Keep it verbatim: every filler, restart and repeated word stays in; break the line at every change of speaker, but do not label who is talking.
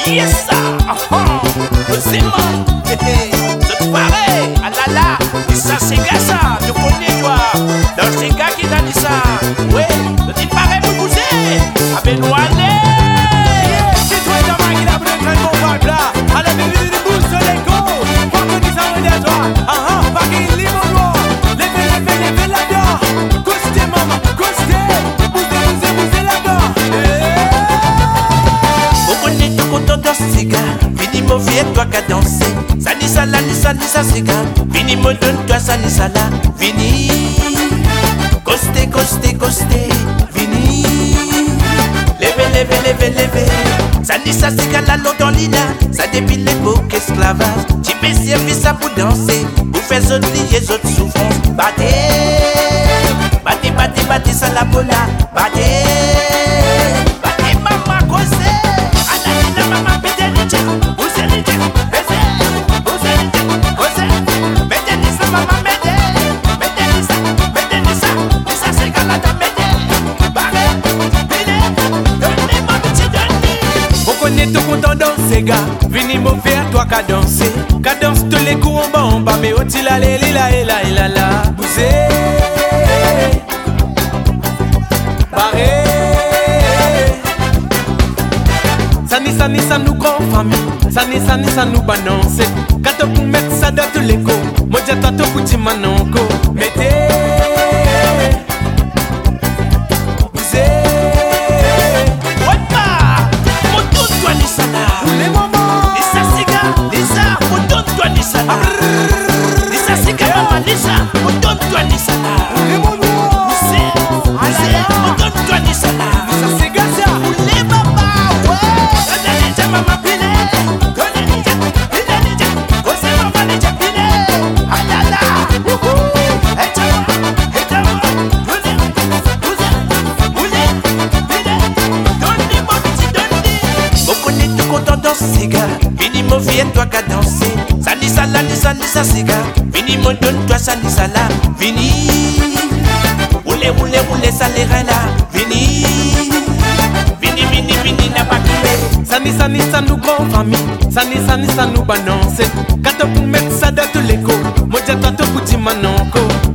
Yes, ça. C'est moi. C'est pareil. Ah là là. Et ça, c'est gars, ça. Tu connais, toi. Donc, c'est gars qui t'a dit ça. Ouais. Tu pareil pour vous. Ah, ben, nous allez.
C'est toi, ta main qui a pris un bon vibe là. Allez, bébé, de bouge sur les go. Faut que tu s'en aides à toi. Ah ah, pas qu'il lit mon noir. Levez, levez, levez là-dedans. Coustez, maman, coustez. Bousez, bousez, bousez là-dedans.
Vous connaissez tout content dans ce gars. Vini mon vieux, toi qu'à danser. Ça ni ça là, ni ça, ni ça, c'est gars. Vini me donne, toi ça ni ça là. Vini. Costé, costé, costé. Vini. Levez, levez, levez, levez. Ça ni ça, c'est gars là, l'eau dans l'île. Ça dépile les beaux esclavages. Tu peux servir ça pour danser. Vous faites autres liés, autres souffrances. Battez. Battez, battez, battez, ça la bola. Battez. Battez, maman, costé. Ananina, maman, pété, les vous êtes les vous êtes les vous êtes. Mettez-les ça, maman, mettez. Mettez-les ça, mettez-les ça. Et ça, c'est gars là, t'as mettez. Barré, bilé, donnez-moi, petit donnez.
On connaît tout content dans ces gars. Vini mon faire toi qu'à danser. Qu'à danse tous les coups en bas en bas. Mais au-dessus là, les là, et là, et là, là. Bousez. Barré. Ça ni ça ni ça nous grand famille. Ça ni ça ni ça nous balance. Quand on peut mettre ça dans tous les coups. Moi j'ai toi tout petit manonco. Mettez. Bousez. Les mamans
Lisa Siga, Lisa, donne-toi Lisa là. Lisa Siga, maman Lisa, donne-toi Lisa là.
Les mamans
C'est, c'est, donne-toi Lisa là.
Ça c'est gars ça.
Les mamans, ouais. Donnez les maman pile, donnez les gens, pile les gens. Osez maman les gens pile. Ah là là, wouhou. Et toi, et toi, donnez, donnez, donnez, pile. Donnez-moi petit donnez. Vous connaissez tout content dans ces gars. Vini mon vieux, toi qu'à danser. Ça ni ça là, ni ça, ni ça, c'est gars. Vini mon donne, toi ça ni ça là. Vini. Roulez, roulez, roulez, ça les reins là. Vini. Vini, vini, vini, n'a pas coulé.
Ça ni ça ni ça nous grand famille. Ça ni ça ni ça nous balance. Quand on peut mettre ça dans tous les coups. Moi j'ai toi tout petit manonco.